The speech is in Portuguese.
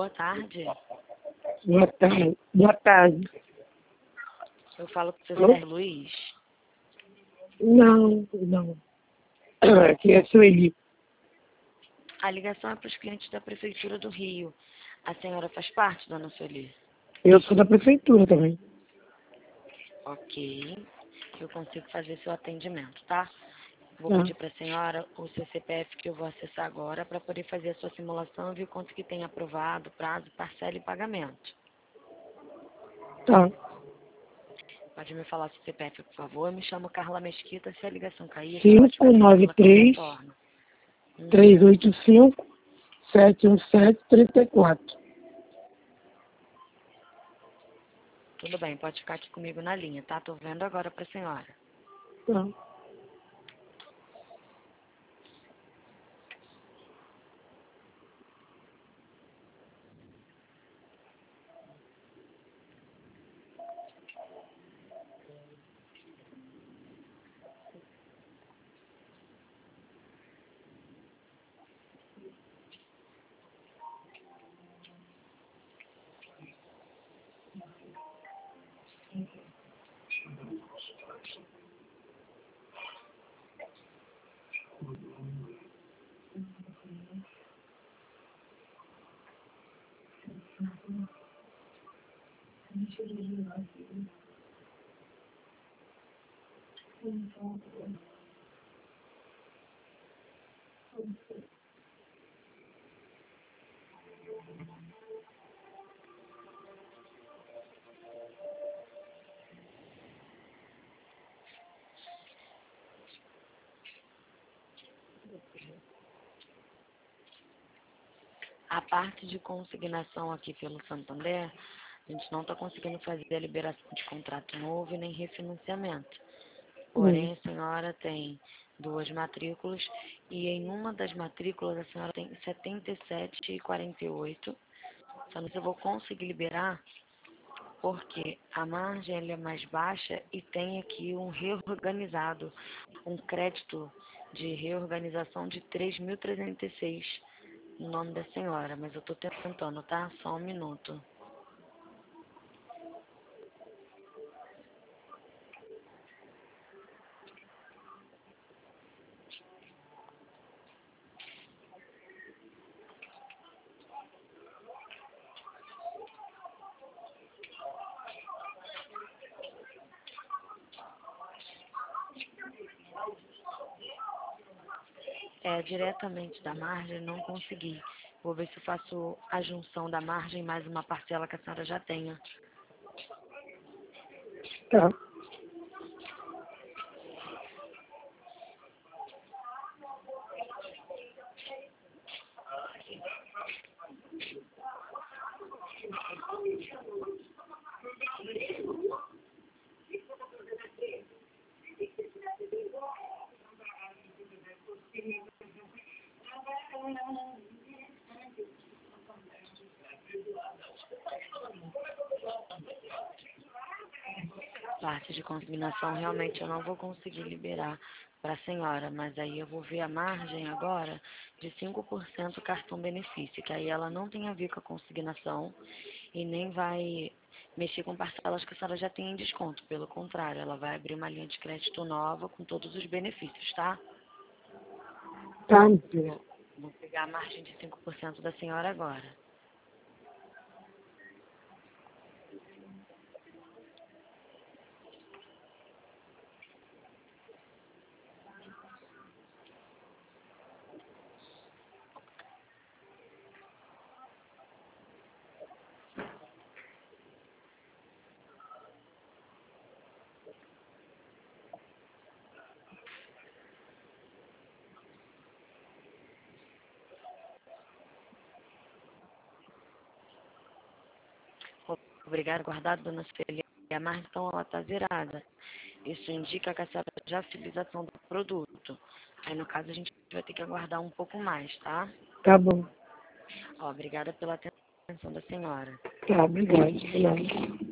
Boa tarde. Boa tarde. Boa tarde. Eu falo com o seu Zé Luiz. Não. Aqui é Sueli. A ligação é para os clientes da Prefeitura do Rio. A senhora faz parte, dona Sueli? Eu sou da prefeitura também. Ok. Eu consigo fazer seu atendimento, tá? Vou Tá. pedir para a senhora o seu CPF que eu vou acessar agora para poder fazer a sua simulação e ver quanto que tem aprovado, prazo, parcela e pagamento. Tá. Pode me falar seu CPF, por favor? Eu me chamo Carla Mesquita. Se a ligação cair, a senhora pode fazer pela qualquer 593 forma. 385 71734. Tudo bem, pode ficar aqui comigo na linha, tá? Tô vendo agora para a senhora. Tá. A parte de consignação aqui pelo Santander, a gente não está conseguindo fazer a liberação de contrato novo e nem refinanciamento. Porém, a senhora tem 2 matrículas e em uma das matrículas a senhora tem 77,48. Só não sei se eu vou conseguir liberar porque a margem ela é mais baixa e tem aqui um reorganizado, um crédito de reorganização de 3.306 no nome da senhora, mas eu estou tentando, tá? Só um minuto. Diretamente da margem, não consegui. Vou ver se eu faço a junção da margem mais uma parcela que a senhora já tenha. Tá. Parte de consignação, realmente eu não vou conseguir liberar para a senhora, mas aí eu vou ver a margem agora de 5% cartão benefício, que aí ela não tem a ver com a consignação e nem vai mexer com parcelas que a senhora já tem em desconto. Pelo contrário, ela vai abrir uma linha de crédito nova com todos os benefícios, tá? Tá. Vou pegar a margem de 5% da senhora agora. Obrigada, guardado, dona Celia. A margem, então, ela está zerada. Isso indica que a senhora já fez a utilização do produto. Aí, no caso, a gente vai ter que aguardar um pouco mais, tá? Tá bom. Obrigada pela atenção da senhora. Tá, obrigado.